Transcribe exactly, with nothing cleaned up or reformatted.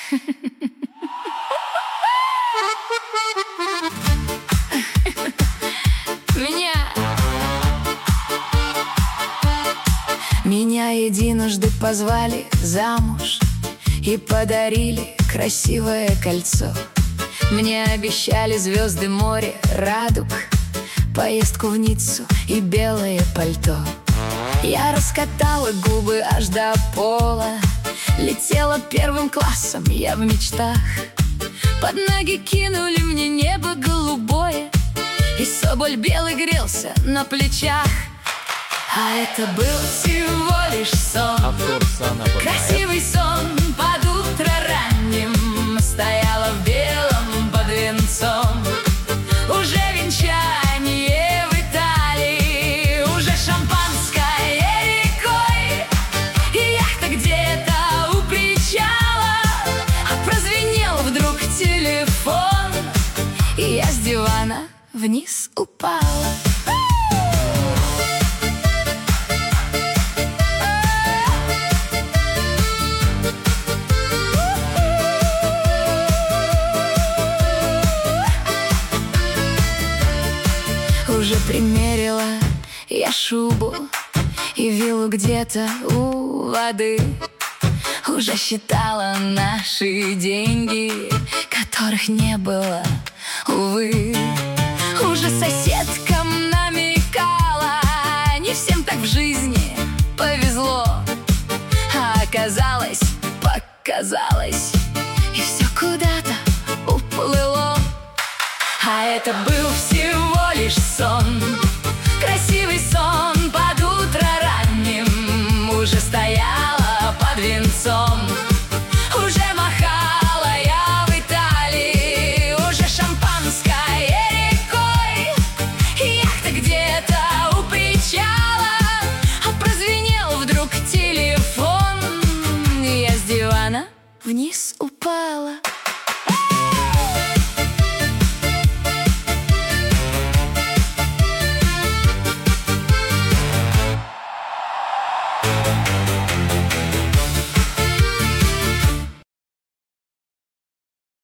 Меня Меня единожды позвали замуж и подарили красивое кольцо. Мне обещали звезды, море, радуг, поездку в Ниццу и белое пальто. Я раскатала губы аж до пола, летела первым классом я в мечтах. Под ноги кинули мне небо голубое, и соболь белый грелся на плечах. А это был всего лишь сон, красивый сон под утро ранним. Стояла в белом под венцом, уже венчание в Италии, уже шампанское рекой, и яхта где-то у причала. А прозвенел вдруг телефон, и я с дивана вниз упала. Уже примерила я шубу и виллу где-то у воды. Уже считала наши деньги, которых не было, увы. Уже соседкам намекала, не всем так в жизни повезло. А оказалось, показалось, и все куда-то уплыло. А это был всего лишь сон, красивый сон под утро ранним. Уже стояла под венцом, уже махала я в Италии, уже шампанское рекой, и яхта где-то у причала. А прозвенел вдруг телефон, и я с дивана вниз упала.